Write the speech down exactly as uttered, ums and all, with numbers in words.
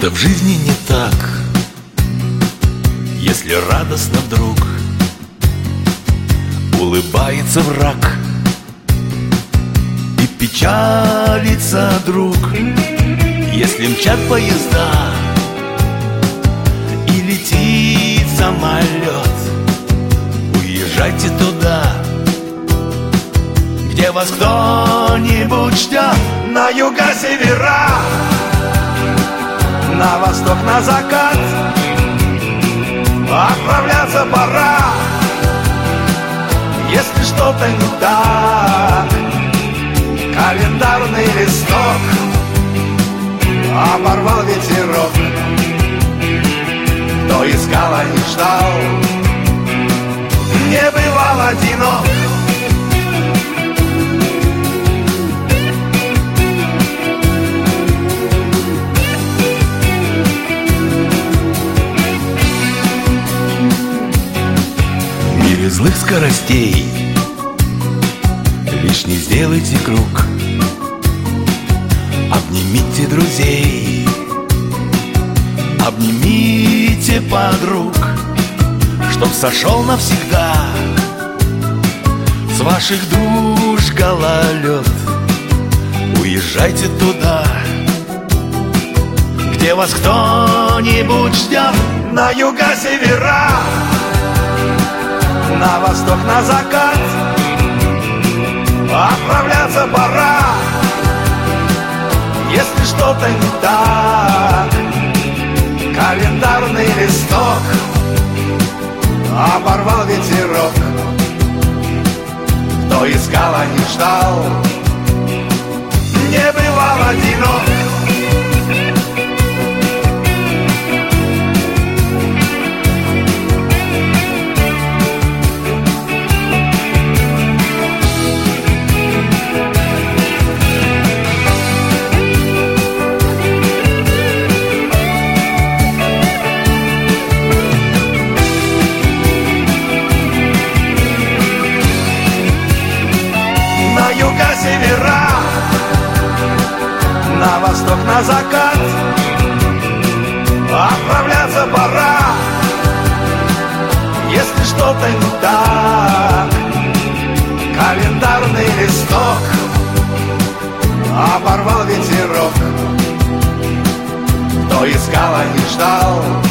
Что-то в жизни не так, если радостно вдруг улыбается враг и печалится друг. Если мчат поезда и летит самолет, уезжайте туда, где вас кто-нибудь ждет. На юга, севера, на восток, на закат отправляться пора. Если что-то не так, календарный листок оборвал ветерок. Кто искал, а не ждал, не бывал одинок. В мире злых скоростей лишь не сделайте круг. Обнимите друзей, обнимите подруг, чтоб сошел навсегда с ваших душ гололед. Уезжайте туда, где вас кто-нибудь ждет. На юга, севера, на восток, на закат отправляться пора. Если что-то не так, календарный листок оборвал ветерок. Кто искал, а не ждал, не бывал одинок. На юга, севера, на восток, на закат отправляться пора. Если что-то не так, календарный листок оборвал ветерок. Кто искал, а не ждал,